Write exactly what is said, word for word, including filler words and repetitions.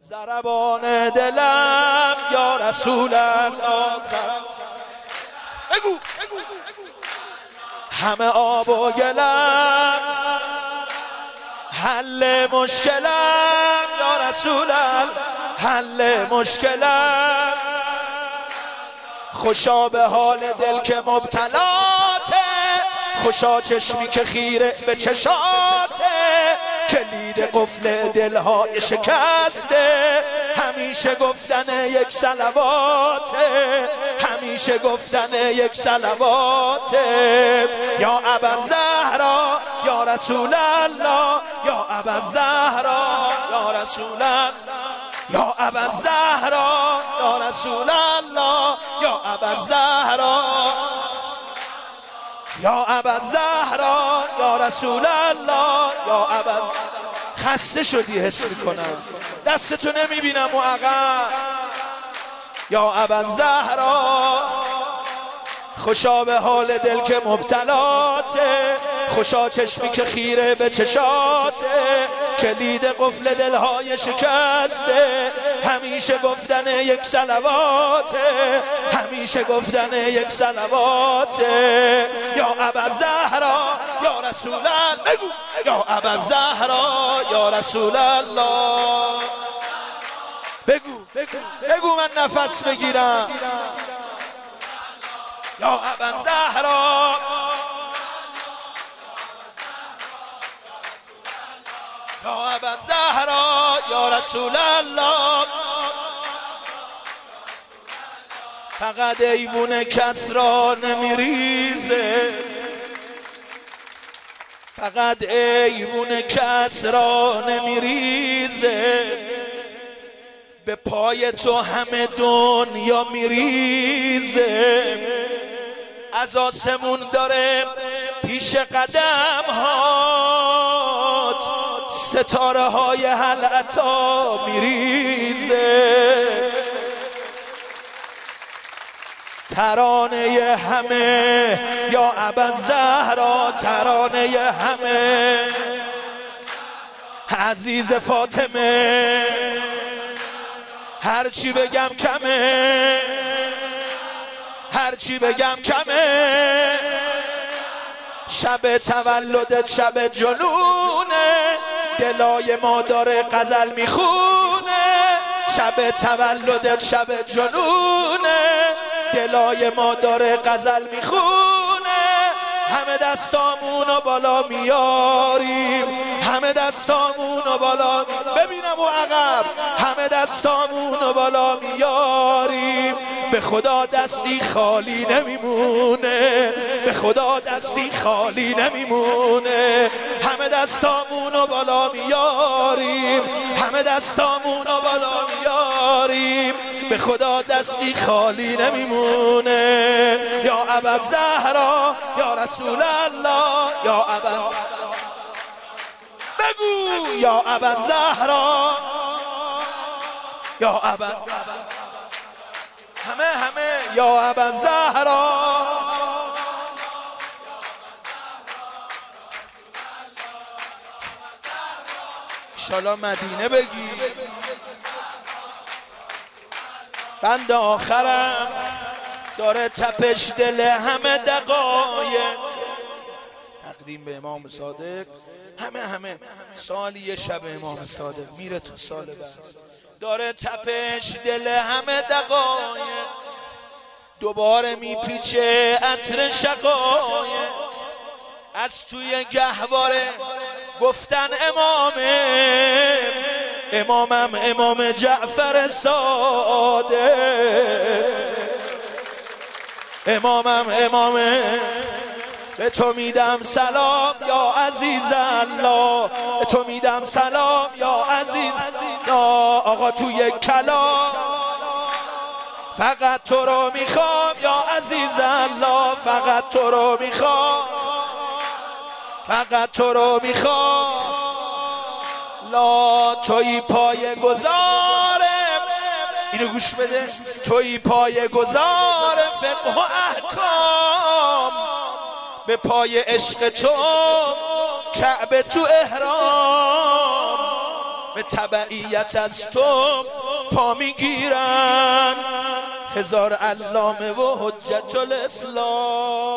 ضربان دلم یا رسول الله، بگو همه آب و گلم حل مشکلم یا رسول الله، حل مشکلم. خوشا به حال دل که مبتلاته، خوشا چشمی که خیره به چشاته، کلید قفل دلهای شکسته همیشه گفتن یک صلواته، همیشه گفتن یک صلواته. یا ابوالزهرا یا رسول الله، یا ابوالزهرا یا رسول الله، یا ابوالزهرا یا رسول الله، یا ابوالزهرا یا ابوالزهرا یا رسول الله، یا ابا. خسته شدی حس میکنم، دستتو نمیبینم و عقب. یا ابوالزهرا خوشا به حال دل که مبتلاته، خوشا چشمی که خیره به چشاته، کلید قفل دلهای شکسته همیشه گفتن یک صلواته، همیشه گفتن یک صلواته. یا ابوالزهرا یا رسول الله، بگو یا ابوالزهرا یا رسول الله، بگو بگو بگو من نفس بگیرم. یا ابوالزهرا یا ابوالزهرا یا رسول الله. فقط ایوون کس را نمیریزه، فقط ایوون کس را نمیریزه، به پای تو همه دنیا میریزه. از آسمون داره پیش قدم هات، ستاره های حلعتا میریزه. ترانه همه یا ابوالزهرا، ترانه همه عزیز فاطمه، هرچی بگم کمه، هرچی بگم کمه. شب تولدت شب جنونه، دلای ما داره غزل میخونه. شب تولدت شب جنونه، دلای ما داره غزل میخونه. همه دستامونو بالا میاریم، همه دستامونو بالا می... ببینم و عقب، همه دستامونو بالا میاریم. به خدا دستی خالی نمیمونه، به خدا دستی خالی نمیمونه. همه دستامونو بالا میاریم، همه دستامونو بالا میاریم. به خدا دستی خالی نمیمونه. یا ابوالزهرا یا رسول الله، یا ابا، بگو یا ابوالزهرا یا ابا، همه همه یا ابوالزهرا. انشالله مدینه بگی. بند آخرم داره تپش دل همه دقایق. تقدیم به امام صادق. همه همه سالی یه شب امام صادق میره تو سال بعد. داره تپش دل همه دقایق، دوباره میپیچه عطر شقایق. از توی گهواره گفتن امامه، امامم امام جعفر صادق، امامم امامه. به تو میدم سلام یا عزیز الله، به تو میدم سلام یا عزیز. یا آقا توی کلام فقط تو رو میخوام یا عزیز الله، فقط تو رو میخوام، فقط تو رو میخوام. لا توی پای گذاره، اینو گوش بده، توی پای گذار فقه و احکام، به پای عشق تو کعبه تو احرام. به تبعیت از تو پا میگیرن، هزار علامه و حجت الاسلام.